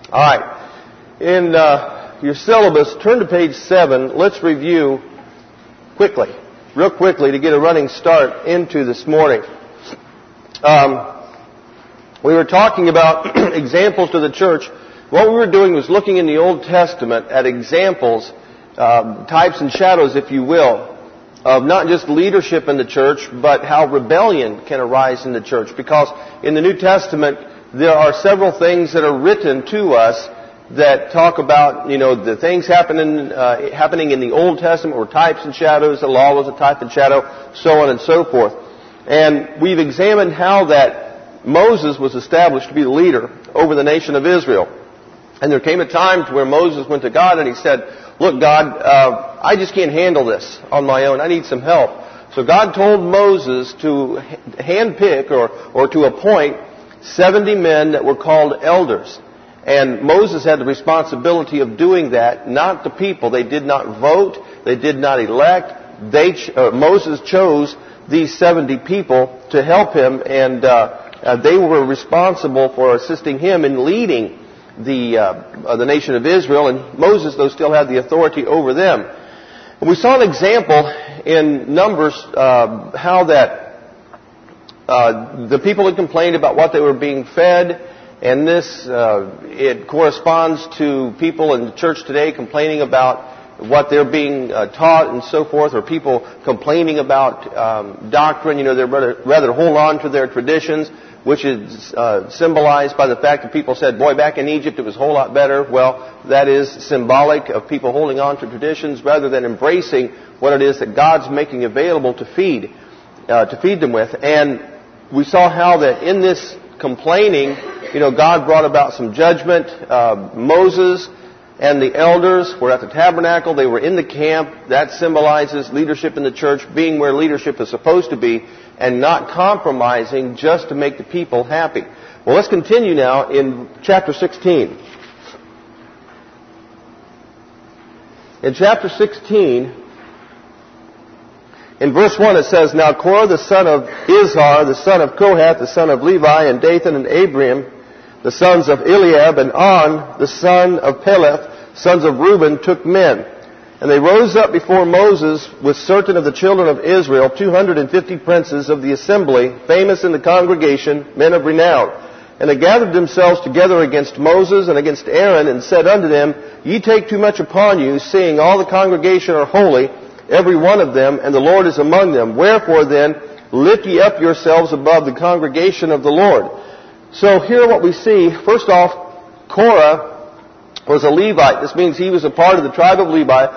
All right. In your syllabus, turn to page 7. Let's review real quickly, to get a running start into this morning. We were talking about examples to the church. What we were doing was looking in the Old Testament at examples, types and shadows, if you will, of not just leadership in the church, but how rebellion can arise in the church. Because in the New Testament, there are several things that are written to us that talk about, the things happening in the Old Testament were types and shadows. The law was a type and shadow, so on and so forth. And we've examined how that Moses was established to be the leader over the nation of Israel. And there came a time to where Moses went to God and he said, "Look, God, I just can't handle this on my own. I need some help." So God told Moses to handpick or to appoint 70 men that were called elders. And Moses had the responsibility of doing that, not the people. They did not vote. They did not elect. Moses chose these 70 people to help him, and they were responsible for assisting him in leading the nation of Israel. And Moses, though, still had the authority over them. And we saw an example in Numbers how that the people had complained about what they were being fed. And this, it corresponds to people in the church today complaining about what they're being taught and so forth, or people complaining about doctrine. They'd rather hold on to their traditions, which is symbolized by the fact that people said, "Boy, back in Egypt it was a whole lot better." Well, that is symbolic of people holding on to traditions rather than embracing what it is that God's making available to feed them with. And we saw how that in this complaining, God brought about some judgment. Moses and the elders were at the tabernacle. They were in the camp. That symbolizes leadership in the church, being where leadership is supposed to be and not compromising just to make the people happy. Well, let's continue now in chapter 16. In chapter 16, in verse 1 it says, "Now Korah the son of Izhar, the son of Kohath, the son of Levi, and Dathan and Abiram, the sons of Eliab, and On, the son of Peleth, sons of Reuben, took men. And they rose up before Moses with certain of the children of Israel, 250 princes of the assembly, famous in the congregation, men of renown. And they gathered themselves together against Moses and against Aaron, and said unto them, Ye take too much upon you, seeing all the congregation are holy, every one of them, and the Lord is among them. Wherefore then, lift ye up yourselves above the congregation of the Lord." So here what we see, first off, Korah was a Levite. This means he was a part of the tribe of Levi,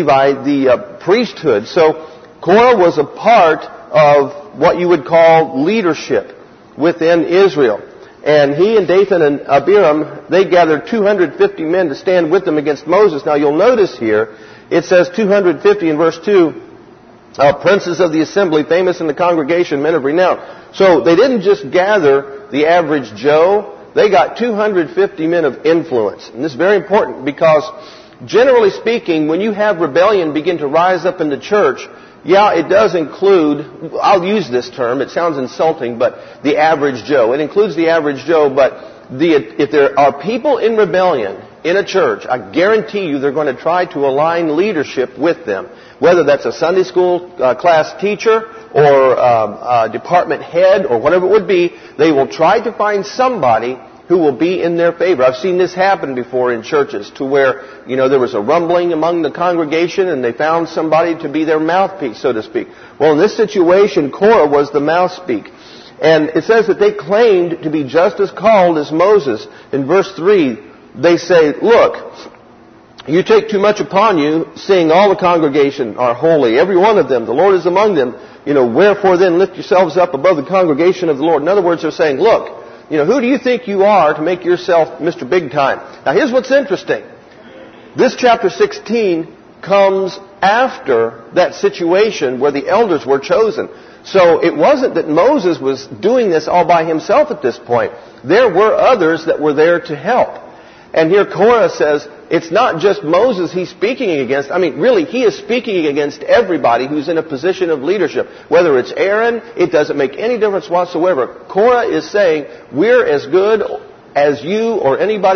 the priesthood. So Korah was a part of what you would call leadership within Israel. And he and Dathan and Abiram, they gathered 250 men to stand with them against Moses. Now you'll notice here, it says 250 in verse 2, princes of the assembly, famous in the congregation, men of renown. So they didn't just gather the average Joe. They got 250 men of influence. And this is very important because, generally speaking, when you have rebellion begin to rise up in the church, it does include, I'll use this term, it sounds insulting, but the average Joe. It includes the average Joe, but if there are people in rebellion in a church, I guarantee you they're going to try to align leadership with them. Whether that's a Sunday school class teacher or a department head or whatever it would be, they will try to find somebody who will be in their favor. I've seen this happen before in churches to where, there was a rumbling among the congregation and they found somebody to be their mouthpiece, so to speak. Well, in this situation, Korah was the mouthpiece. And it says that they claimed to be just as called as Moses. In verse 3, they say, "Look, you take too much upon you, seeing all the congregation are holy, every one of them, the Lord is among them. Wherefore then lift yourselves up above the congregation of the Lord." In other words, they're saying, look, who do you think you are to make yourself Mr. Big Time? Now here's what's interesting. This chapter 16 comes after that situation where the elders were chosen. So it wasn't that Moses was doing this all by himself at this point. There were others that were there to help. And here Korah says, it's not just Moses he's speaking against. Really, he is speaking against everybody who's in a position of leadership. Whether it's Aaron, it doesn't make any difference whatsoever. Korah is saying, we're as good as you or anybody else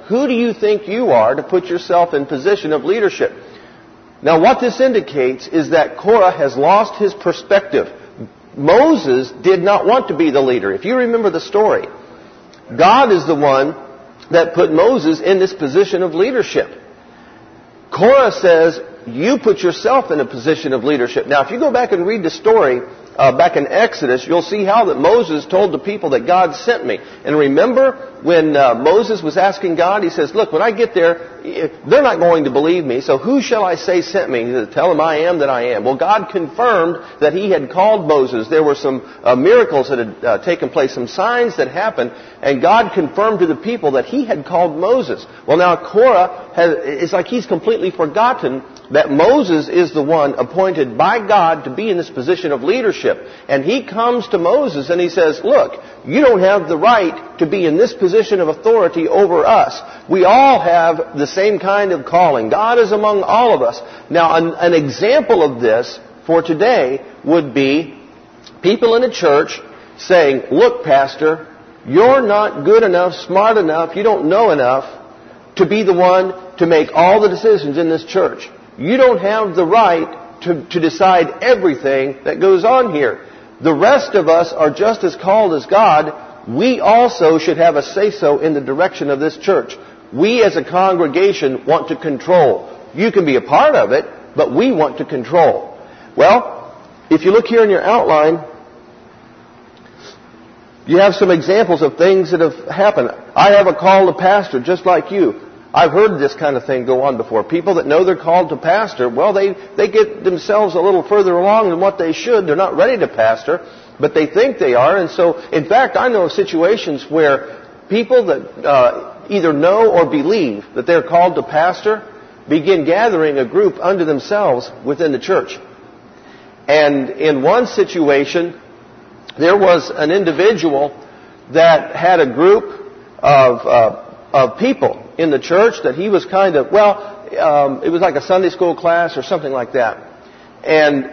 who do you think you are to put yourself in position of leadership? Now what this indicates is that Korah has lost his perspective. Moses did not want to be the leader. If you remember the story, God is the one that put Moses in this position of leadership. Korah says, you put yourself in a position of leadership. Now, if you go back and read the story back in Exodus, you'll see how that Moses told the people that God sent me. And remember when Moses was asking God, he says, look, when I get there, they're not going to believe me, so who shall I say sent me? He said, tell them I am that I am. Well, God confirmed that he had called Moses. There were some miracles that had taken place, some signs that happened, and God confirmed to the people that he had called Moses. Well, now Korah, it's like he's completely forgotten that Moses is the one appointed by God to be in this position of leadership. And he comes to Moses and he says, look, you don't have the right to be in this position of authority over us. We all have the same kind of calling. God is among all of us. Now, an example of this for today would be people in a church saying, look, Pastor, you're not good enough, smart enough, you don't know enough to be the one to make all the decisions in this church. You don't have the right to decide everything that goes on here. The rest of us are just as called as God. We also should have a say-so in the direction of this church. We as a congregation want to control. You can be a part of it, but we want to control. Well, if you look here in your outline, you have some examples of things that have happened. I have a call to pastor just like you. I've heard this kind of thing go on before. People that know they're called to pastor, well, they get themselves a little further along than what they should. They're not ready to pastor, but they think they are. And so, in fact, I know of situations where people that either know or believe that they're called to pastor begin gathering a group unto themselves within the church. And in one situation, there was an individual that had a group of people in the church that he was kind of, it was like a Sunday school class or something like that. And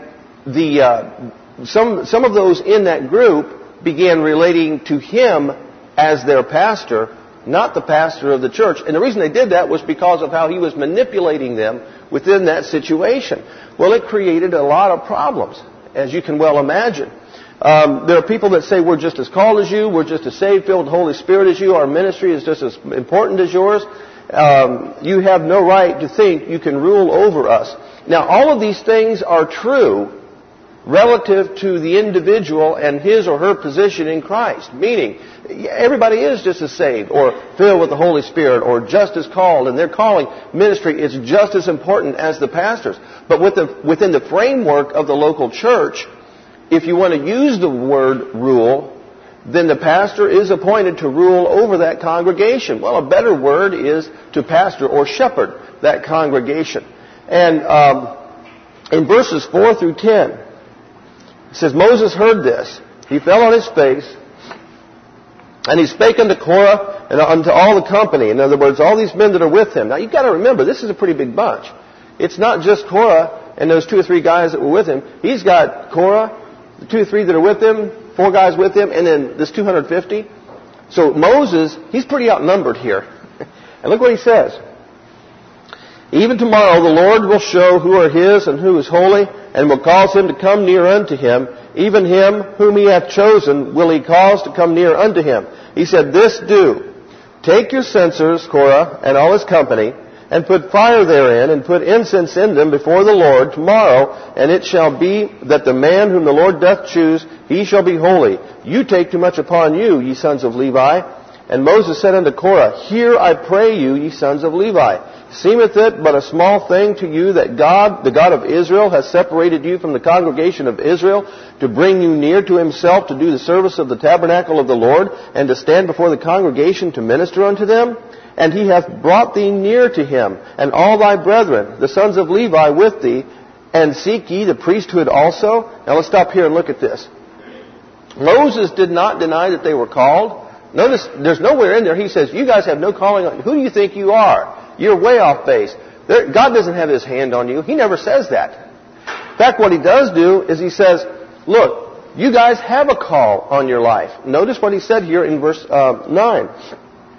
some of those in that group began relating to him as their pastor, not the pastor of the church. And the reason they did that was because of how he was manipulating them within that situation. Well, it created a lot of problems, as you can well imagine. There are people that say we're just as called as you, we're just as saved, filled with the Holy Spirit as you, our ministry is just as important as yours. You have no right to think you can rule over us. Now, all of these things are true relative to the individual and his or her position in Christ. Meaning, everybody is just as saved or filled with the Holy Spirit or just as called, and their calling ministry is just as important as the pastors. But within the framework of the local church, if you want to use the word rule, then the pastor is appointed to rule over that congregation. Well, a better word is to pastor or shepherd that congregation. And in verses 4 through 10, it says, Moses heard this. He fell on his face, and he spake unto Korah and unto all the company. In other words, all these men that are with him. Now, you've got to remember, this is a pretty big bunch. It's not just Korah and those 2 or 3 guys that were with him. He's got Korah, the 2 or 3 that are with him, 4 guys with him, and then this 250. So Moses, he's pretty outnumbered here. And look what he says. Even tomorrow the Lord will show who are his and who is holy, and will cause him to come near unto him. Even him whom he hath chosen will he cause to come near unto him. He said, this do. Take your censers, Korah, and all his company, and put fire therein, and put incense in them before the Lord tomorrow, and it shall be that the man whom the Lord doth choose, he shall be holy. You take too much upon you, ye sons of Levi. And Moses said unto Korah, hear, I pray you, ye sons of Levi. Seemeth it but a small thing to you that God, the God of Israel, has separated you from the congregation of Israel to bring you near to himself to do the service of the tabernacle of the Lord, and to stand before the congregation to minister unto them? And he hath brought thee near to him, and all thy brethren, the sons of Levi, with thee, and seek ye the priesthood also? Now let's stop here and look at this. Moses did not deny that they were called. Notice, there's nowhere in there he says, you guys have no calling on you. Who do you think you are? You're way off base. God doesn't have his hand on you. He never says that. In fact, what he does do is he says, look, you guys have a call on your life. Notice what he said here in verse 9.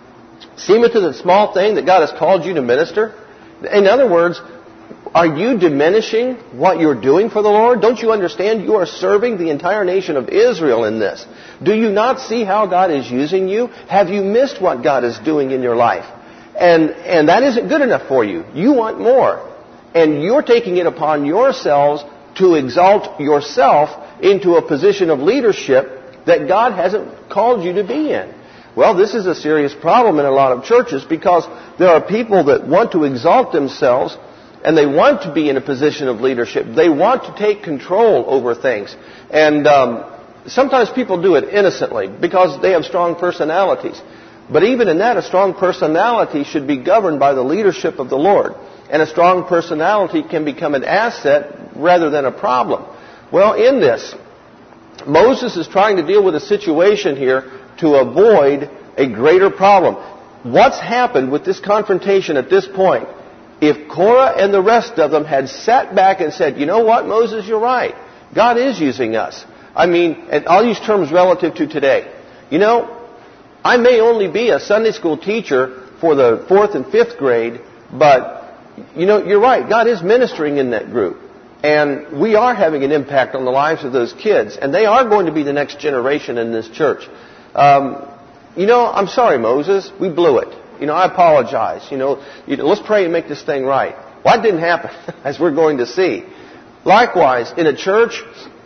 Seemeth it a small thing that God has called you to minister? In other words, are you diminishing what you're doing for the Lord? Don't you understand you are serving the entire nation of Israel in this? Do you not see how God is using you? Have you missed what God is doing in your life? And that isn't good enough for you. You want more. And you're taking it upon yourselves to exalt yourself into a position of leadership that God hasn't called you to be in. Well, this is a serious problem in a lot of churches because there are people that want to exalt themselves and they want to be in a position of leadership. They want to take control over things. And sometimes people do it innocently because they have strong personalities. But even in that, a strong personality should be governed by the leadership of the Lord. And a strong personality can become an asset rather than a problem. Well, in this, Moses is trying to deal with a situation here to avoid a greater problem. What's happened with this confrontation at this point? If Korah and the rest of them had sat back and said, you know what, Moses, you're right. God is using us. I mean, and I'll use terms relative to today. You know, I may only be a Sunday school teacher for the 4th and 5th grade, but, you know, you're right. God is ministering in that group. And we are having an impact on the lives of those kids. And they are going to be the next generation in this church. You know, I'm sorry, Moses. We blew it. You know, I apologize. You know, let's pray and make this thing right. Well, that didn't happen, as we're going to see. Likewise, in a church,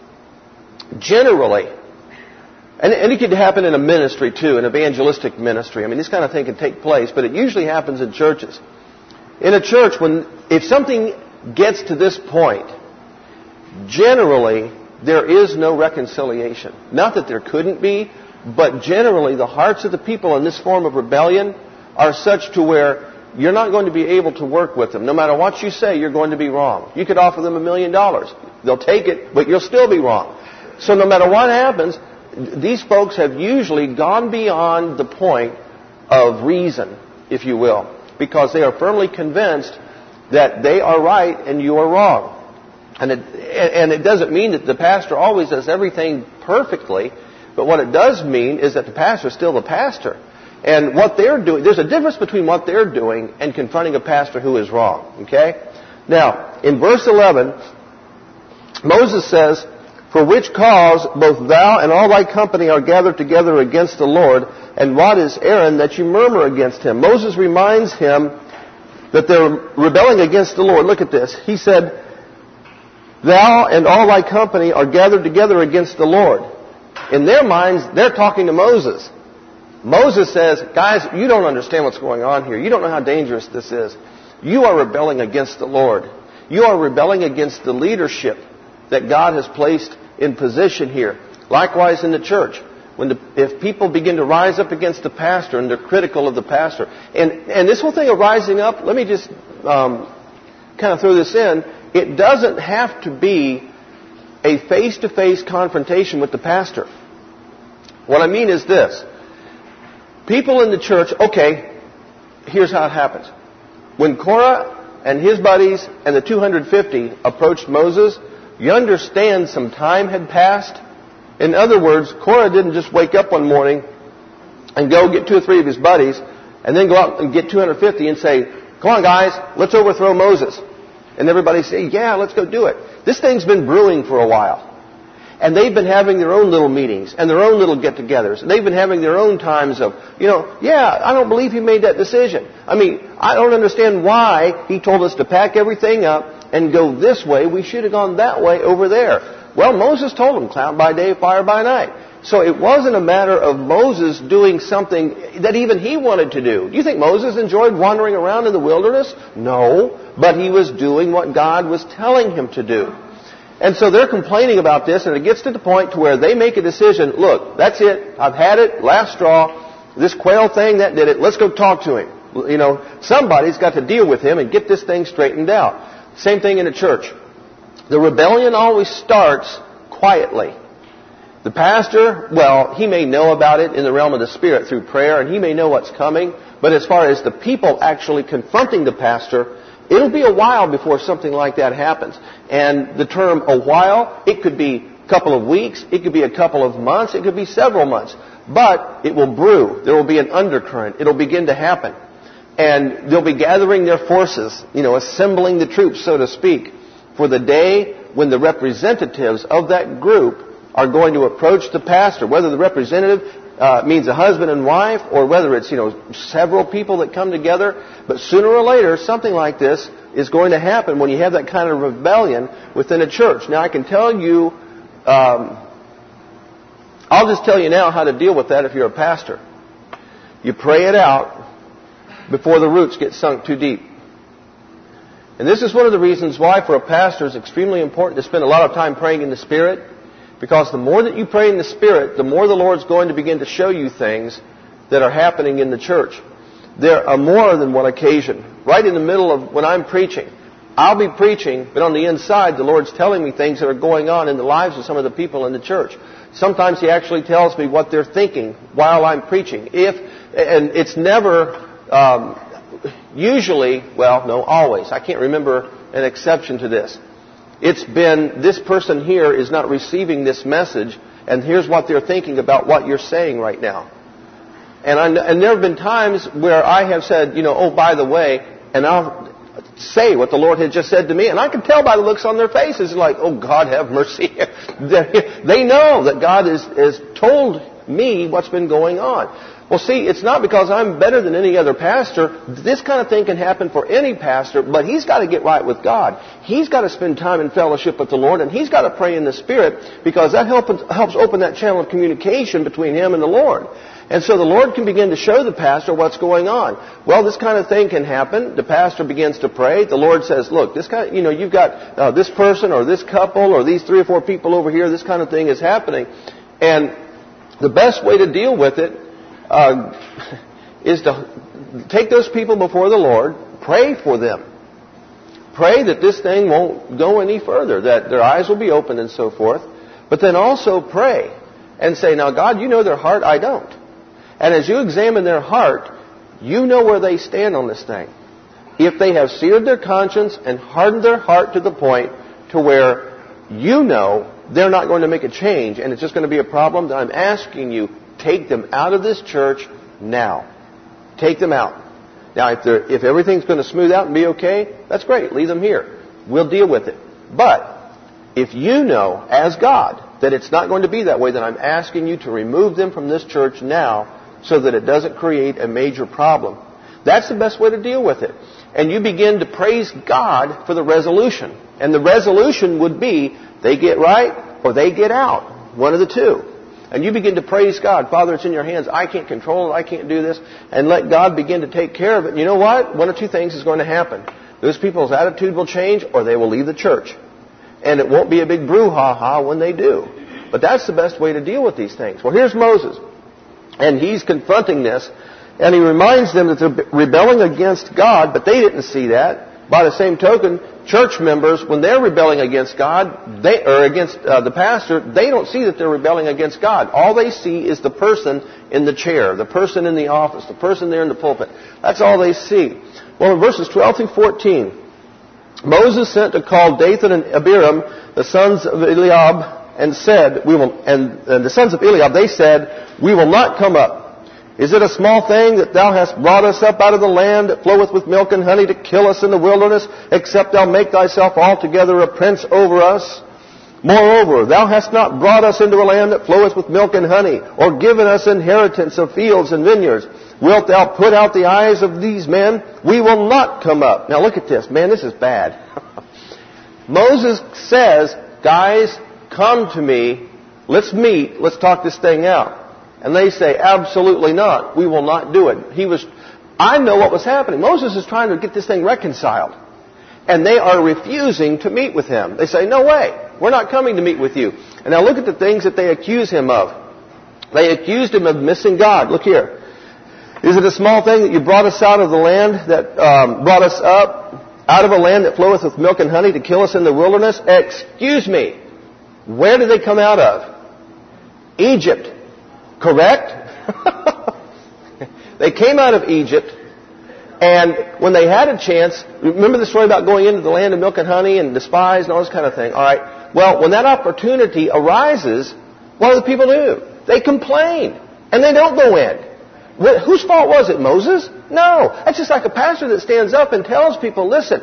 generally, and it could happen in a ministry too, an evangelistic ministry. I mean, this kind of thing can take place, but it usually happens in churches. In a church, if something gets to this point, generally, there is no reconciliation. Not that there couldn't be, but generally the hearts of the people in this form of rebellion are such to where you're not going to be able to work with them. No matter what you say, you're going to be wrong. You could offer them $1 million. They'll take it, but you'll still be wrong. So no matter what happens, these folks have usually gone beyond the point of reason, if you will, because they are firmly convinced that they are right and you are wrong. And it doesn't mean that the pastor always does everything perfectly, but what it does mean is that the pastor is still the pastor. And what they're doing, there's a difference between what they're doing and confronting a pastor who is wrong. Okay? Now, in verse 11, Moses says, for which cause both thou and all thy company are gathered together against the Lord, and what is Aaron that you murmur against him? Moses reminds him that they're rebelling against the Lord. Look at this. He said, thou and all thy company are gathered together against the Lord. In their minds, they're talking to Moses. Moses says, guys, you don't understand what's going on here. You don't know how dangerous this is. You are rebelling against the Lord. You are rebelling against the leadership that God has placed in position here. Likewise in the church. If people begin to rise up against the pastor and they're critical of the pastor. And this whole thing of rising up, let me just kind of throw this in. It doesn't have to be a face-to-face confrontation with the pastor. What I mean is this. People in the church, okay, here's how it happens. When Korah and his buddies and the 250 approached Moses, you understand some time had passed. In other words, Korah didn't just wake up one morning and go get 2 or 3 of his buddies and then go out and get 250 and say, come on guys, let's overthrow Moses. And everybody say, yeah, let's go do it. This thing's been brewing for a while. And they've been having their own little meetings and their own little get-togethers. And they've been having their own times of, yeah, I don't believe he made that decision. I mean, I don't understand why he told us to pack everything up and go this way. We should have gone that way over there. Well, Moses told them, cloud by day, fire by night. So it wasn't a matter of Moses doing something that even he wanted to do. Do you think Moses enjoyed wandering around in the wilderness? No, but he was doing what God was telling him to do. And so they're complaining about this, and it gets to the point to where they make a decision. Look, that's it. I've had it. Last straw. This quail thing, that did it. Let's go talk to him. Somebody's got to deal with him and get this thing straightened out. Same thing in a church. The rebellion always starts quietly. The pastor, well, he may know about it in the realm of the Spirit through prayer, and he may know what's coming. But as far as the people actually confronting the pastor, it'll be a while before something like that happens. And the term a while, it could be couple of weeks. It could be a couple of months. It could be several months. But it will brew. There will be an undercurrent. It'll begin to happen. And they'll be gathering their forces, assembling the troops, so to speak, for the day when the representatives of that group are going to approach the pastor. Whether the representative means a husband and wife, or whether it's, several people that come together. But sooner or later, something like this is going to happen when you have that kind of rebellion within a church. Now, I can tell you, I'll just tell you now how to deal with that if you're a pastor. You pray it out before the roots get sunk too deep. And this is one of the reasons why for a pastor it's extremely important to spend a lot of time praying in the Spirit. Because the more that you pray in the Spirit, the more the Lord's going to begin to show you things that are happening in the church. There are more than one occasion. Right in the middle of when I'm preaching, I'll be preaching, but on the inside the Lord's telling me things that are going on in the lives of some of the people in the church. Sometimes He actually tells me what they're thinking while I'm preaching. And it's never, always. I can't remember an exception to this. It's been, this person here is not receiving this message, and here's what they're thinking about what you're saying right now. And there have been times where I have said, oh, by the way, and I'll say what the Lord had just said to me, and I can tell by the looks on their faces, like, oh, God have mercy. They know that God has told me what's been going on. Well, see, it's not because I'm better than any other pastor. This kind of thing can happen for any pastor, but he's got to get right with God. He's got to spend time in fellowship with the Lord, and he's got to pray in the Spirit, because that helps open that channel of communication between him and the Lord. And so the Lord can begin to show the pastor what's going on. Well, this kind of thing can happen. The pastor begins to pray. The Lord says, look, this kind of, you've got this person or this couple or these 3 or 4 people over here. This kind of thing is happening. And the best way to deal with it is to take those people before the Lord, pray for them. Pray that this thing won't go any further, that their eyes will be opened and so forth. But then also pray and say, now God, you know their heart, I don't. And as you examine their heart, you know where they stand on this thing. If they have seared their conscience and hardened their heart to the point to where you know they're not going to make a change and it's just going to be a problem, then I'm asking you, take them out of this church now. Take them out. Now, if everything's going to smooth out and be okay, that's great. Leave them here. We'll deal with it. But if you know, as God, that it's not going to be that way, then I'm asking you to remove them from this church now so that it doesn't create a major problem. That's the best way to deal with it. And you begin to praise God for the resolution. And the resolution would be they get right or they get out. One of the two. And you begin to praise God. Father, it's in your hands. I can't control it. I can't do this. And let God begin to take care of it. And you know what? One of two things is going to happen. Those people's attitude will change or they will leave the church. And it won't be a big brouhaha when they do. But that's the best way to deal with these things. Well, here's Moses. And he's confronting this. And he reminds them that they're rebelling against God, but they didn't see that. By the same token, church members, when they're rebelling against God, against the pastor, they don't see that they're rebelling against God. All they see is the person in the chair, the person in the office, the person there in the pulpit. That's all they see. Well, in verses 12 through 14, Moses sent to call Dathan and Abiram, the sons of Eliab, and said, and the sons of Eliab, they said, we will not come up. Is it a small thing that thou hast brought us up out of the land that floweth with milk and honey to kill us in the wilderness, except thou make thyself altogether a prince over us? Moreover, thou hast not brought us into a land that floweth with milk and honey, or given us inheritance of fields and vineyards. Wilt thou put out the eyes of these men? We will not come up. Now look at this. Man, this is bad. Moses says, guys, come to me. Let's meet. Let's talk this thing out. And they say, absolutely not. We will not do it. I know what was happening. Moses is trying to get this thing reconciled. And they are refusing to meet with him. They say, no way. We're not coming to meet with you. And now look at the things that they accuse him of. They accused him of missing God. Look here. Is it a small thing that you brought us out of the land that brought us up out of a land that floweth with milk and honey to kill us in the wilderness? Excuse me. Where did they come out of? Egypt. Correct? They came out of Egypt, and when they had a chance, remember the story about going into the land of milk and honey and despised and all this kind of thing. All right, Well, when that opportunity arises, what do the people do? They complain, and they don't go in. Whose fault was it? Moses? No. That's just like a pastor that stands up and tells people, listen,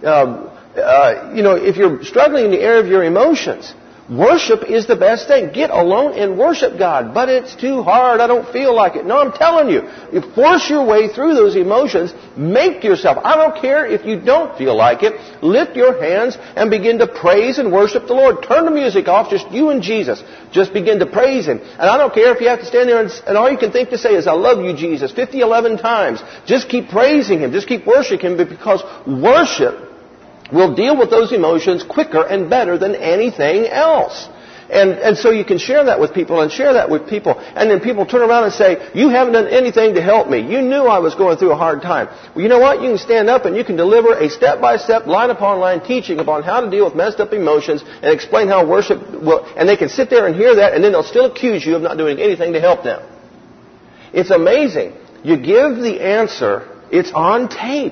if you're struggling in the area of your emotions, worship is the best thing. Get alone and worship God. But it's too hard. I don't feel like it. No, I'm telling you. You force your way through those emotions. Make yourself. I don't care if you don't feel like it. Lift your hands and begin to praise and worship the Lord. Turn the music off. Just you and Jesus. Just begin to praise Him. And I don't care if you have to stand there and all you can think to say is, I love you, Jesus, 11 times. Just keep praising Him. Just keep worshiping Him, because worship will deal with those emotions quicker and better than anything else. And so you can share that with people and share that with people. And then people turn around and say, you haven't done anything to help me. You knew I was going through a hard time. Well, you know what? You can stand up and you can deliver a step-by-step, line upon line teaching upon how to deal with messed up emotions and explain how worship will... And they can sit there and hear that, and then they'll still accuse you of not doing anything to help them. It's amazing. You give the answer... It's on tape.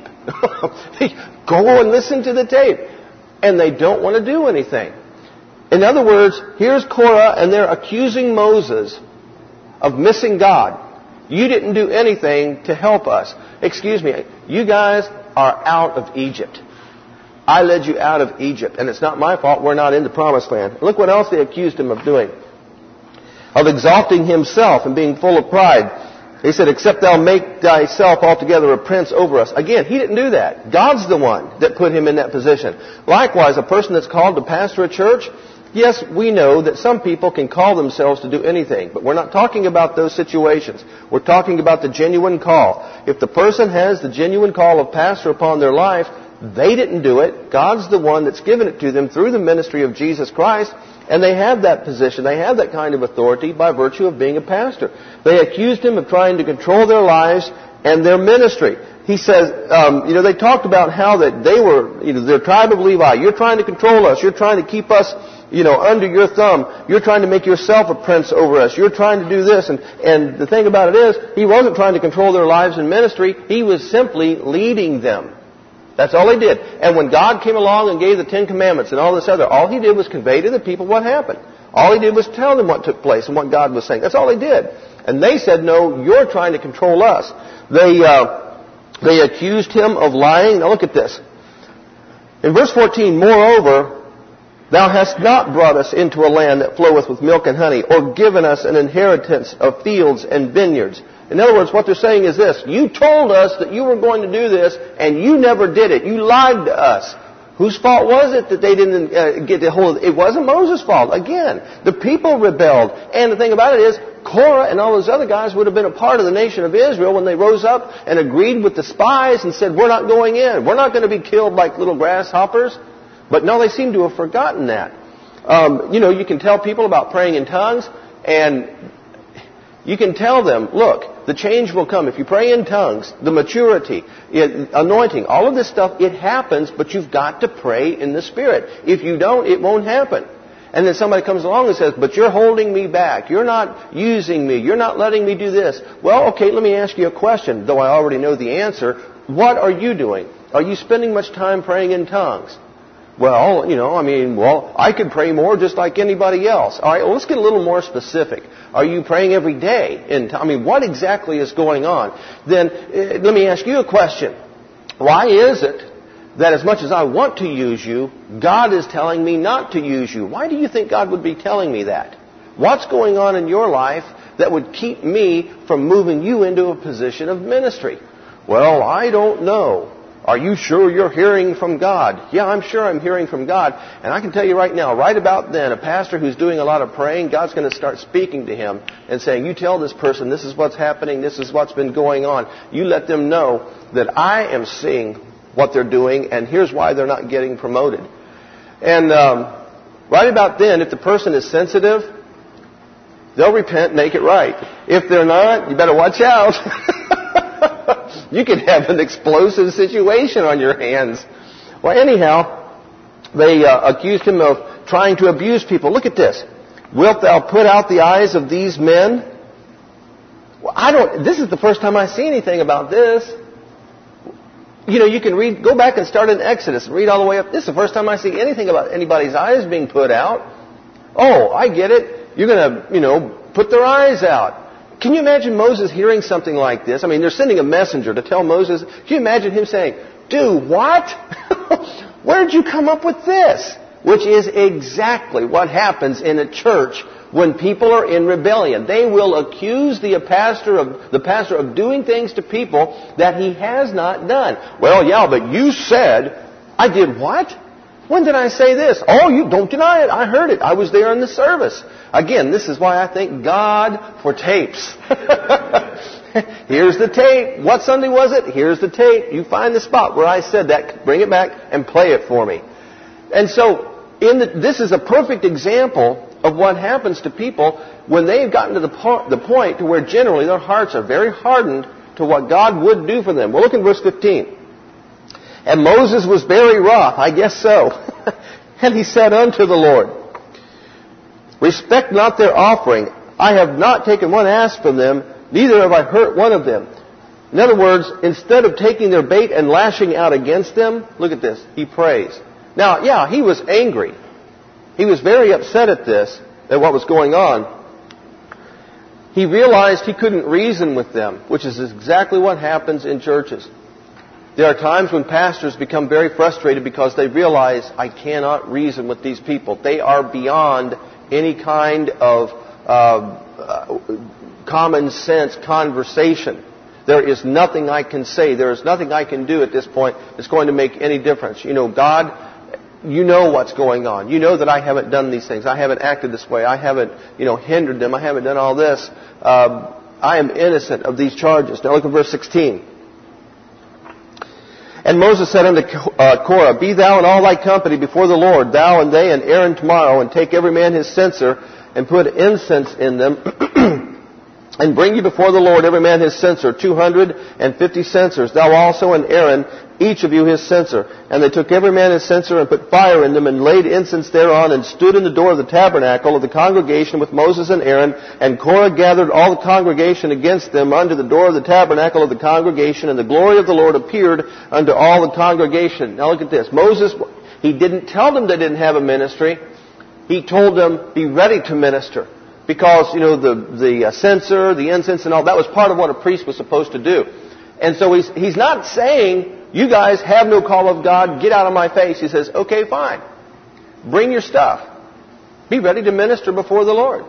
Go and listen to the tape. And they don't want to do anything. In other words, here's Korah, and they're accusing Moses of missing God. You didn't do anything to help us. Excuse me, you guys are out of Egypt. I led you out of Egypt, and it's not my fault we're not in the promised land. Look what else they accused him of doing. Of exalting himself and being full of pride. He said, except thou make thyself altogether a prince over us. Again, he didn't do that. God's the one that put him in that position. Likewise, a person that's called to pastor a church, yes, we know that some people can call themselves to do anything, but we're not talking about those situations. We're talking about the genuine call. If the person has the genuine call of pastor upon their life, they didn't do it. God's the one that's given it to them through the ministry of Jesus Christ. And they have that position, they have that kind of authority by virtue of being a pastor. They accused him of trying to control their lives and their ministry. He says, they talked about how that they were, their tribe of Levi. You're trying to control us. You're trying to keep us, under your thumb. You're trying to make yourself a prince over us. You're trying to do this. And the thing about it is, he wasn't trying to control their lives and ministry. He was simply leading them. That's all he did. And when God came along and gave the 10 Commandments and all this other, all he did was convey to the people what happened. All he did was tell them what took place and what God was saying. That's all he did. And they said, no, you're trying to control us. They accused him of lying. Now look at this. In verse 14, moreover, thou hast not brought us into a land that floweth with milk and honey, or given us an inheritance of fields and vineyards. In other words, what they're saying is this. You told us that you were going to do this, and you never did it. You lied to us. Whose fault was it that they didn't get a hold of it? It wasn't Moses' fault. Again, the people rebelled. And the thing about it is, Korah and all those other guys would have been a part of the nation of Israel when they rose up and agreed with the spies and said, we're not going in. We're not going to be killed like little grasshoppers. But no, they seem to have forgotten that. You can tell people about praying in tongues, and you can tell them, look, the change will come. If you pray in tongues, the maturity, anointing, all of this stuff, it happens, but you've got to pray in the Spirit. If you don't, it won't happen. And then somebody comes along and says, but you're holding me back. You're not using me. You're not letting me do this. Well, okay, let me ask you a question, though I already know the answer. What are you doing? Are you spending much time praying in tongues? Well, I could pray more just like anybody else. All right, well, let's get a little more specific. Are you praying every day? What exactly is going on? Then, let me ask you a question. Why is it that as much as I want to use you, God is telling me not to use you? Why do you think God would be telling me that? What's going on in your life that would keep me from moving you into a position of ministry? Well, I don't know. Are you sure you're hearing from God? Yeah, I'm sure I'm hearing from God. And I can tell you right now, right about then, a pastor who's doing a lot of praying, God's going to start speaking to him and saying, you tell this person this is what's happening, this is what's been going on. You let them know that I am seeing what they're doing, and here's why they're not getting promoted. And right about then, if the person is sensitive, they'll repent, make it right. If they're not, you better watch out. You could have an explosive situation on your hands. Well, anyhow, they accused him of trying to abuse people. Look at this. Wilt thou put out the eyes of these men? Well, this is the first time I see anything about this. You can go back and start in Exodus and read all the way up. This is the first time I see anything about anybody's eyes being put out. Oh, I get it. You're going to, put their eyes out. Can you imagine Moses hearing something like this? I mean, they're sending a messenger to tell Moses. Can you imagine him saying, "Do what? Where did you come up with this?" Which is exactly what happens in a church when people are in rebellion. They will accuse the pastor of doing things to people that he has not done. "Well, yeah, but you said." "I did what? When did I say this?" "Oh, you don't deny it. I heard it. I was there in the service." Again, this is why I thank God for tapes. Here's the tape. What Sunday was it? Here's the tape. You find the spot where I said that, bring it back and play it for me. And so, this is a perfect example of what happens to people when they've gotten to the point to where generally their hearts are very hardened to what God would do for them. Well, look in verse 15. "And Moses was very wroth," I guess so, "and he said unto the Lord, Respect not their offering. I have not taken one ass from them, neither have I hurt one of them." In other words, instead of taking their bait and lashing out against them, look at this, he prays. Now, yeah, he was angry. He was very upset at this, at what was going on. He realized he couldn't reason with them, which is exactly what happens in churches. There are times when pastors become very frustrated because they realize, I cannot reason with these people. They are beyond any kind of common sense conversation. There is nothing I can say. There is nothing I can do at this point that's going to make any difference. God, you know what's going on. You know that I haven't done these things. I haven't acted this way. I haven't, hindered them. I haven't done all this. I am innocent of these charges. Now look at verse 16. "And Moses said unto Korah, Be thou and all thy company before the Lord, thou and they and Aaron tomorrow, and take every man his censer, and put incense in them, and bring you before the Lord every man his censer, 250 censers, thou also and Aaron, each of you his censer. And they took every man his censer, and put fire in them, and laid incense thereon, and stood in the door of the tabernacle of the congregation with Moses and Aaron. And Korah gathered all the congregation against them unto the door of the tabernacle of the congregation, and the glory of the Lord appeared unto all the congregation." Now look at this. Moses, he didn't tell them they didn't have a ministry. He told them, be ready to minister. Because, the censer, the incense and all, that was part of what a priest was supposed to do. And so he's not saying, you guys have no call of God, get out of my face. He says, okay, fine. Bring your stuff. Be ready to minister before the Lord.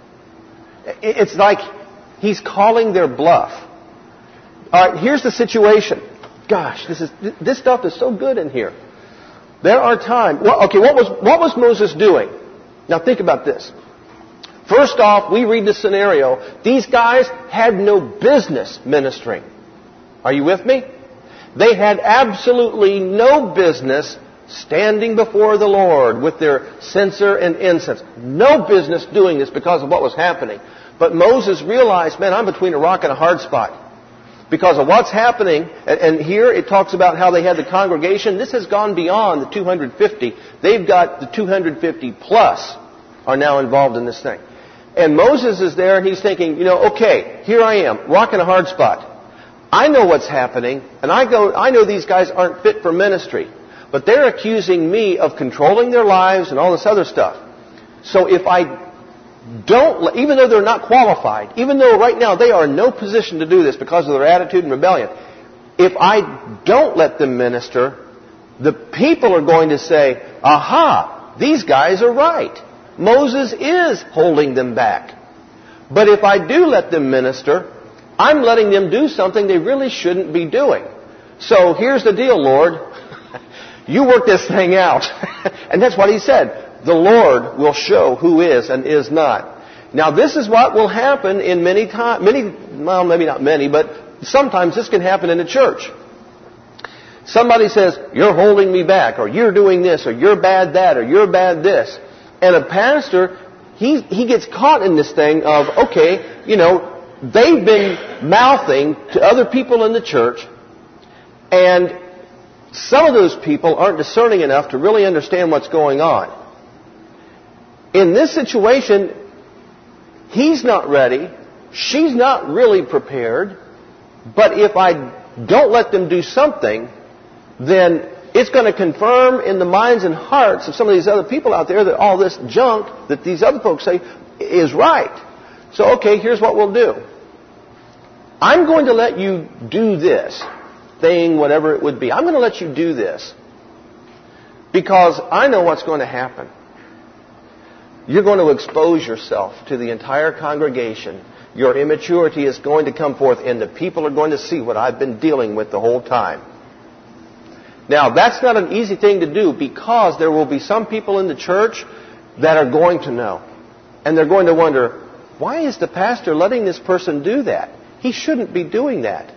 It's like he's calling their bluff. All right, here's the situation. Gosh, this stuff is so good in here. There are times. Well, okay, what was Moses doing? Now think about this. First off, we read the scenario. These guys had no business ministering. Are you with me? They had absolutely no business standing before the Lord with their censer and incense. No business doing this because of what was happening. But Moses realized, man, I'm between a rock and a hard spot. Because of what's happening, and here it talks about how they had the congregation. This has gone beyond the 250. They've got the 250 plus are now involved in this thing. And Moses is there and he's thinking, okay, here I am, rock and a hard spot. I know what's happening, and I know these guys aren't fit for ministry. But they're accusing me of controlling their lives and all this other stuff. So if I don't, even though they're not qualified, even though right now they are in no position to do this because of their attitude and rebellion, if I don't let them minister, the people are going to say, aha, these guys are right. Moses is holding them back. But if I do let them minister, I'm letting them do something they really shouldn't be doing. So here's the deal, Lord. You work this thing out. And that's what he said. The Lord will show who is and is not. Now this is what will happen in maybe not many, but sometimes this can happen in the church. Somebody says, you're holding me back, or you're doing this, or you're bad that, or you're bad this. And a pastor, he gets caught in this thing of, okay, they've been mouthing to other people in the church, and some of those people aren't discerning enough to really understand what's going on. In this situation, he's not ready, she's not really prepared, but if I don't let them do something, then it's going to confirm in the minds and hearts of some of these other people out there that all this junk that these other folks say is right. So, okay, here's what we'll do. I'm going to let you do this thing, whatever it would be. I'm going to let you do this because I know what's going to happen. You're going to expose yourself to the entire congregation. Your immaturity is going to come forth, and the people are going to see what I've been dealing with the whole time. Now, that's not an easy thing to do because there will be some people in the church that are going to know. And they're going to wonder, why is the pastor letting this person do that? He shouldn't be doing that.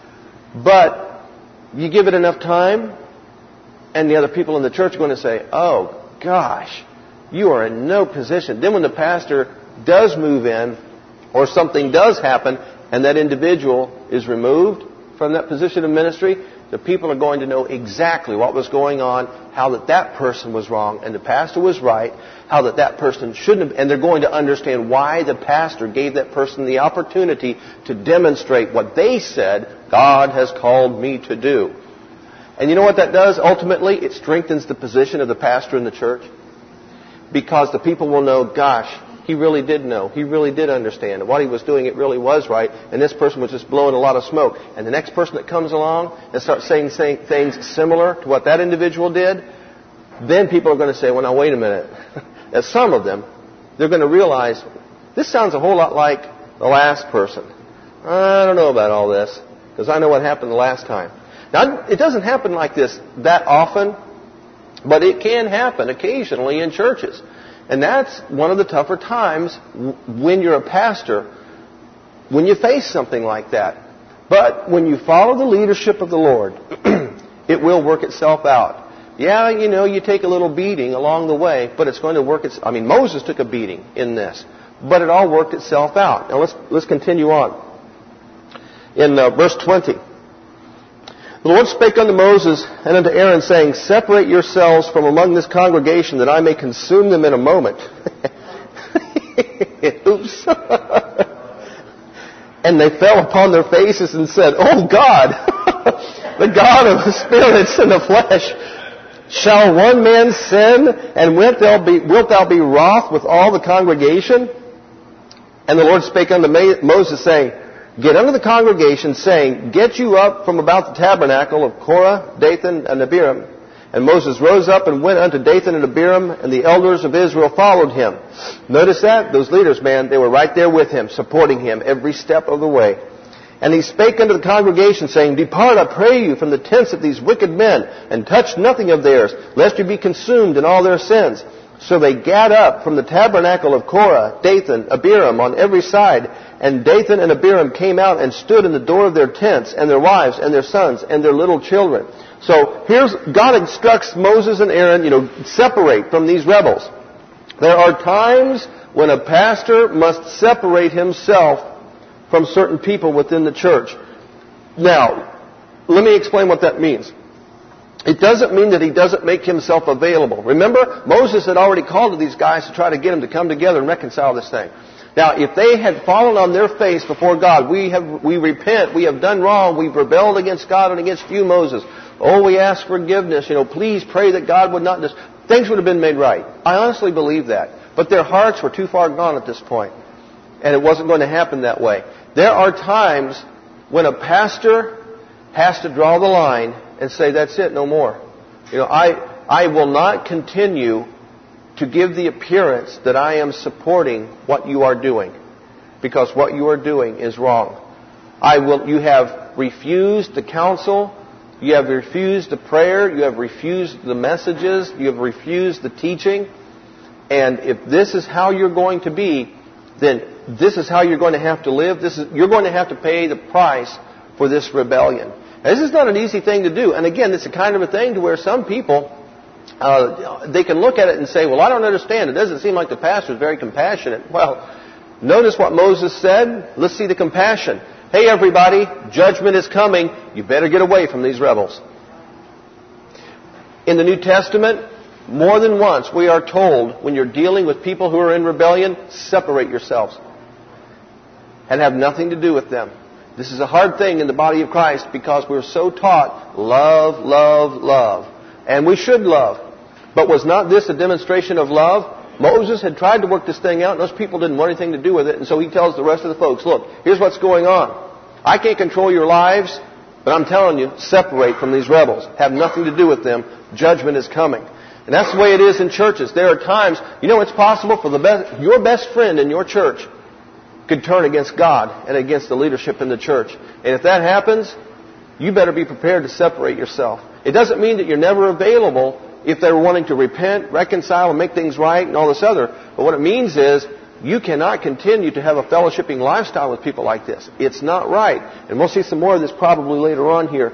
But you give it enough time, and the other people in the church are going to say, oh, gosh, you are in no position. Then when the pastor does move in, or something does happen, and that individual is removed from that position of ministry, the people are going to know exactly what was going on, how that person was wrong, and the pastor was right, how that person shouldn't have, and they're going to understand why the pastor gave that person the opportunity to demonstrate what they said God has called me to do. And you know what that does? Ultimately, it strengthens the position of the pastor in the church. Because the people will know, gosh, he really did know. He really did understand. And what he was doing, it really was right. And this person was just blowing a lot of smoke. And the next person that comes along and starts saying things similar to what that individual did, then people are going to say, well, now, wait a minute. As some of them, they're going to realize, this sounds a whole lot like the last person. I don't know about all this, because I know what happened the last time. Now, it doesn't happen like this that often, but it can happen occasionally in churches. And that's one of the tougher times when you're a pastor, when you face something like that. But when you follow the leadership of the Lord, it will work itself out. Yeah, you take a little beating along the way, but it's going to work. Moses took a beating in this, but it all worked itself out. Now let's continue on. In verse 20. The Lord spake unto Moses and unto Aaron, saying, separate yourselves from among this congregation, that I may consume them in a moment. Oops. And they fell upon their faces and said, oh God, the God of the spirits and the flesh, shall one man sin, and wilt thou be wroth with all the congregation? And the Lord spake unto Moses, saying, get unto the congregation, saying, get you up from about the tabernacle of Korah, Dathan, and Abiram. And Moses rose up and went unto Dathan and Abiram, and the elders of Israel followed him. Notice that? Those leaders, man, they were right there with him, supporting him every step of the way. And he spake unto the congregation, saying, depart, I pray you, from the tents of these wicked men, and touch nothing of theirs, lest you be consumed in all their sins. So they gat up from the tabernacle of Korah, Dathan, Abiram on every side. And Dathan and Abiram came out and stood in the door of their tents, and their wives, and their sons, and their little children. So God instructs Moses and Aaron, separate from these rebels. There are times when a pastor must separate himself from certain people within the church. Now, let me explain what that means. It doesn't mean that he doesn't make himself available. Remember, Moses had already called to these guys to try to get them to come together and reconcile this thing. Now, if they had fallen on their face before God, we repent, we have done wrong, we've rebelled against God and against you, Moses. Oh, we ask forgiveness, please pray that God would not... Things would have been made right. I honestly believe that. But their hearts were too far gone at this point. And it wasn't going to happen that way. There are times when a pastor has to draw the line and say, that's it, no more. I will not continue to give the appearance that I am supporting what you are doing, because what you are doing is wrong. You have refused the counsel, you have refused the prayer, you have refused the messages, you have refused the teaching, and if this is how you're going to be, then this is how you're going to have to live. You're going to have to pay the price for this rebellion. Now, this is not an easy thing to do. And again, it's a kind of a thing to where some people, they can look at it and say, well, I don't understand. It doesn't seem like the pastor is very compassionate. Well, notice what Moses said. Let's see the compassion. Hey, everybody, judgment is coming. You better get away from these rebels. In the New Testament, more than once we are told, when you're dealing with people who are in rebellion, separate yourselves and have nothing to do with them. This is a hard thing in the body of Christ because we're so taught love, love, love. And we should love. But was not this a demonstration of love? Moses had tried to work this thing out, and those people didn't want anything to do with it. And so he tells the rest of the folks, look, here's what's going on. I can't control your lives, but I'm telling you, separate from these rebels. Have nothing to do with them. Judgment is coming. And that's the way it is in churches. There are times, it's possible for your best friend in your church could turn against God and against the leadership in the church. And if that happens, you better be prepared to separate yourself. It doesn't mean that you're never available if they're wanting to repent, reconcile, and make things right and all this other. But what it means is you cannot continue to have a fellowshipping lifestyle with people like this. It's not right. And we'll see some more of this probably later on here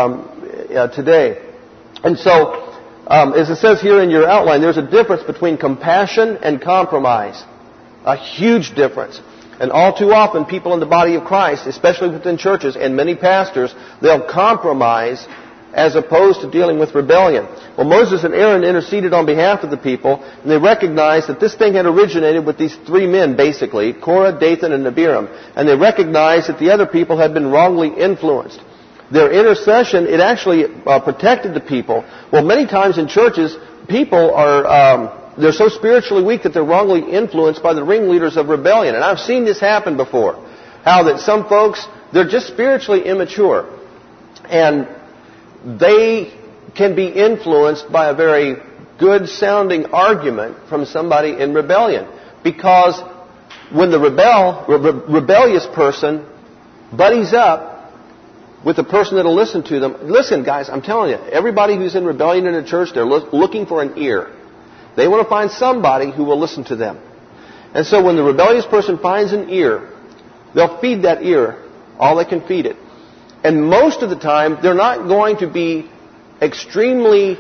today. And so, as it says here in your outline, there's a difference between compassion and compromise. A huge difference. And all too often, people in the body of Christ, especially within churches and many pastors, they'll compromise as opposed to dealing with rebellion. Well, Moses and Aaron interceded on behalf of the people, and they recognized that this thing had originated with these three men, basically, Korah, Dathan, and Abiram. And they recognized that the other people had been wrongly influenced. Their intercession, it actually protected the people. Well, many times in churches, people are they're so spiritually weak that they're wrongly influenced by the ringleaders of rebellion. And I've seen this happen before. How that some folks, they're just spiritually immature. And they can be influenced by a very good-sounding argument from somebody in rebellion. Because when the rebellious person buddies up with the person that will listen to them, listen, guys, I'm telling you, everybody who's in rebellion in a church, they're looking for an ear. They want to find somebody who will listen to them. And so when the rebellious person finds an ear, they'll feed that ear all they can feed it. And most of the time, they're not going to be extremely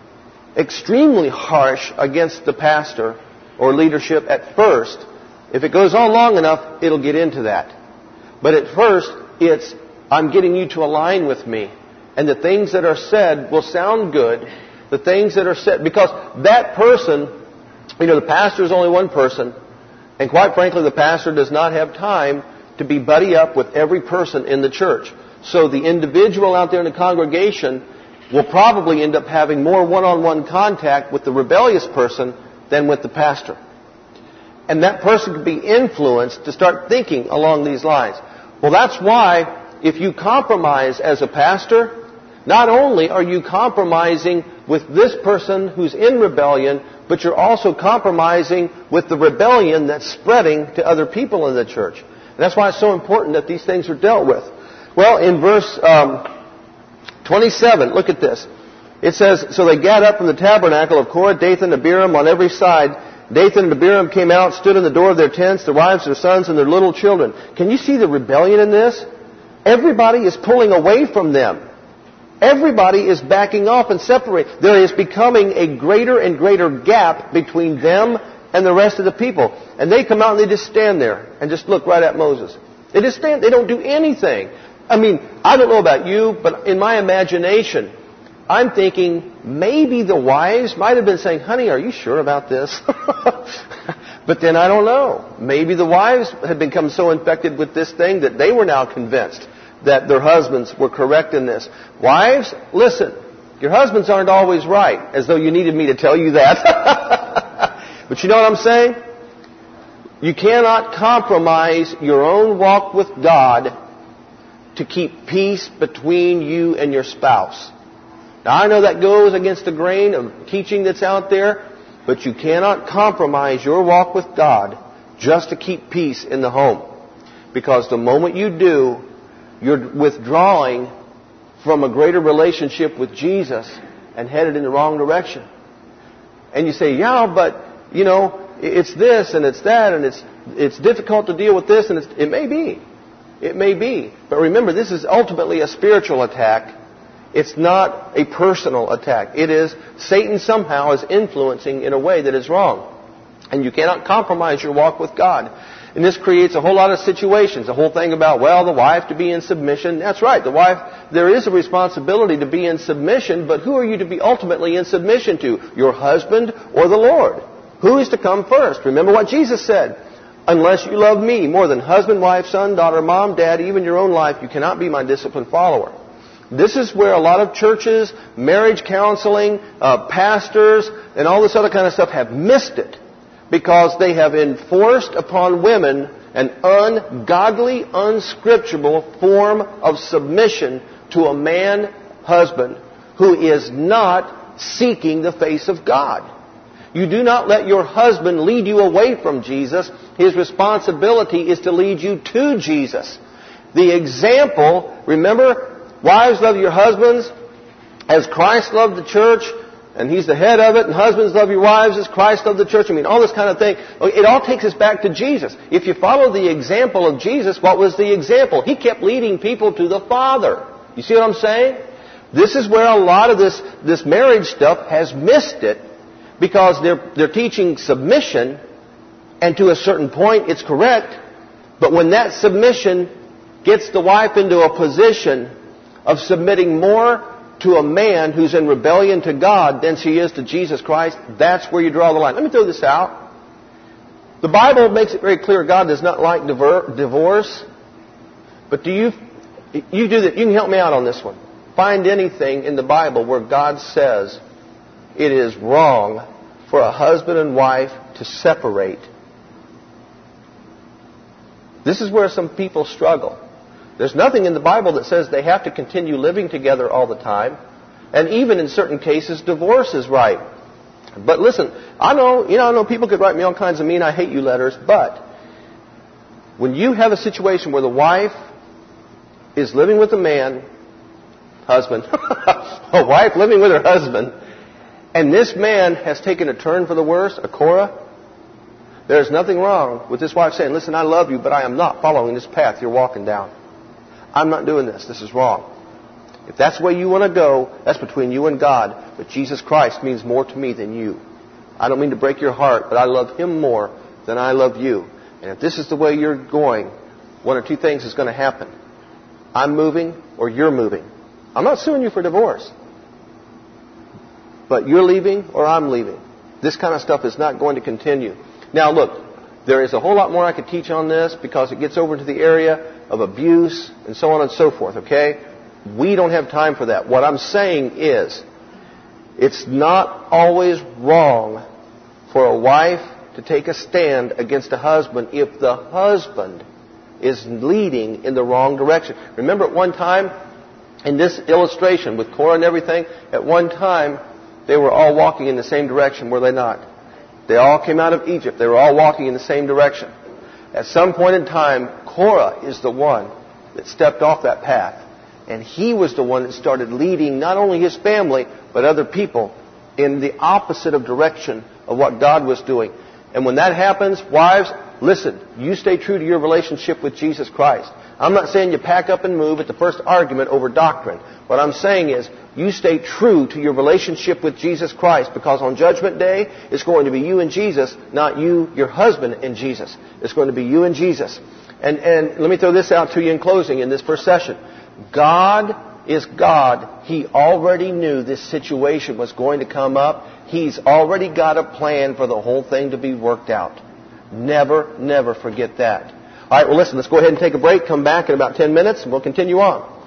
harsh against the pastor or leadership at first. If it goes on long enough, it'll get into that. But at first, it's, I'm getting you to align with me. And the things that are said will sound good. The things that are said, because that person, the pastor is only one person. And quite frankly, the pastor does not have time to be buddy up with every person in the church. So the individual out there in the congregation will probably end up having more one-on-one contact with the rebellious person than with the pastor. And that person could be influenced to start thinking along these lines. Well, that's why if you compromise as a pastor, not only are you compromising with this person who's in rebellion, but you're also compromising with the rebellion that's spreading to other people in the church. And that's why it's so important that these things are dealt with. Well, in verse 27, look at this. It says, so they gat up from the tabernacle of Korah, Dathan, and Abiram on every side. Dathan and Abiram came out, stood in the door of their tents, their wives, their sons, and their little children. Can you see the rebellion in this? Everybody is pulling away from them. Everybody is backing off and separating. There is becoming a greater and greater gap between them and the rest of the people. And they come out and they just stand there and just look right at Moses. They just stand. They don't do anything. I mean, I don't know about you, but in my imagination, I'm thinking maybe the wives might have been saying, honey, are you sure about this? But then I don't know. Maybe the wives had become so infected with this thing that they were now convinced that their husbands were correct in this. Wives, listen, your husbands aren't always right, as though you needed me to tell you that. But you know what I'm saying? You cannot compromise your own walk with God to keep peace between you and your spouse. Now, I know that goes against the grain of teaching that's out there, but you cannot compromise your walk with God just to keep peace in the home. Because the moment you do, you're withdrawing from a greater relationship with Jesus and headed in the wrong direction. And you say, yeah, but, it's this and it's that and it's difficult to deal with this and it may be. It may be. But remember, this is ultimately a spiritual attack. It's not a personal attack. It is Satan somehow is influencing in a way that is wrong. And you cannot compromise your walk with God. And this creates a whole lot of situations. The whole thing about, the wife to be in submission. That's right. The wife, there is a responsibility to be in submission, but who are you to be ultimately in submission to? Your husband or the Lord? Who is to come first? Remember what Jesus said. Unless you love me more than husband, wife, son, daughter, mom, dad, even your own life, you cannot be my disciplined follower. This is where a lot of churches, marriage counseling, pastors, and all this other kind of stuff have missed it because they have enforced upon women an ungodly, unscriptural form of submission to a man, husband, who is not seeking the face of God. You do not let your husband lead you away from Jesus. His responsibility is to lead you to Jesus. The example, remember, wives, love your husbands as Christ loved the church, and He's the head of it, and husbands, love your wives as Christ loved the church. I mean, all this kind of thing. It all takes us back to Jesus. If you follow the example of Jesus, what was the example? He kept leading people to the Father. You see what I'm saying? This is where a lot of this marriage stuff has missed it, because they're teaching submission, and to a certain point it's correct, but when that submission gets the wife into a position of submitting more to a man who's in rebellion to God than she is to Jesus Christ, that's where you draw the line. Let me throw this out. The Bible makes it very clear God does not like divorce, but you do that. You can help me out on this one. Find anything in the Bible where God says it is wrong for a husband and wife to separate. This is where some people struggle. There's nothing in the Bible that says they have to continue living together all the time. And even in certain cases, divorce is right. But listen, I know people could write me all kinds of mean, I hate you letters, but when you have a situation where the wife is living with a man, husband, a wife living with her husband, and this man has taken a turn for the worse, a Korah, there's nothing wrong with this wife saying, listen, I love you, but I am not following this path you're walking down. I'm not doing this. This is wrong. If that's the way you want to go, that's between you and God. But Jesus Christ means more to me than you. I don't mean to break your heart, but I love Him more than I love you. And if this is the way you're going, one or two things is going to happen. I'm moving or you're moving. I'm not suing you for divorce. But you're leaving or I'm leaving. This kind of stuff is not going to continue. Now look, there is a whole lot more I could teach on this because it gets over into the area of abuse and so on and so forth, okay? We don't have time for that. What I'm saying is, it's not always wrong for a wife to take a stand against a husband if the husband is leading in the wrong direction. Remember at one time, in this illustration with Korah and everything, at one time they were all walking in the same direction, were they not? They all came out of Egypt. They were all walking in the same direction. At some point in time, Korah is the one that stepped off that path. And he was the one that started leading not only his family, but other people in the opposite of direction of what God was doing. And when that happens, wives, listen, you stay true to your relationship with Jesus Christ. I'm not saying you pack up and move at the first argument over doctrine. What I'm saying is, you stay true to your relationship with Jesus Christ, because on Judgment Day, it's going to be you and Jesus, not you, your husband, and Jesus. It's going to be you and Jesus. And let me throw this out to you in closing in this first session. God is God. He already knew this situation was going to come up. He's already got a plan for the whole thing to be worked out. Never, never forget that. All right, well, listen, let's go ahead and take a break, come back in about 10 minutes, and we'll continue on.